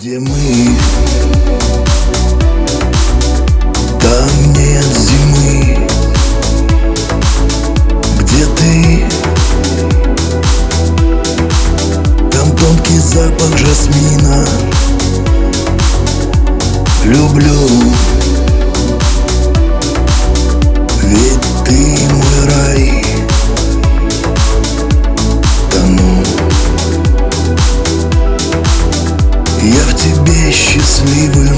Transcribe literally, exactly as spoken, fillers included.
Где мы? Там нет зимы. Где ты? Там тонкий запах жасмина. Люблю, ведь ты мой рай. Тону я в тебе счастливый.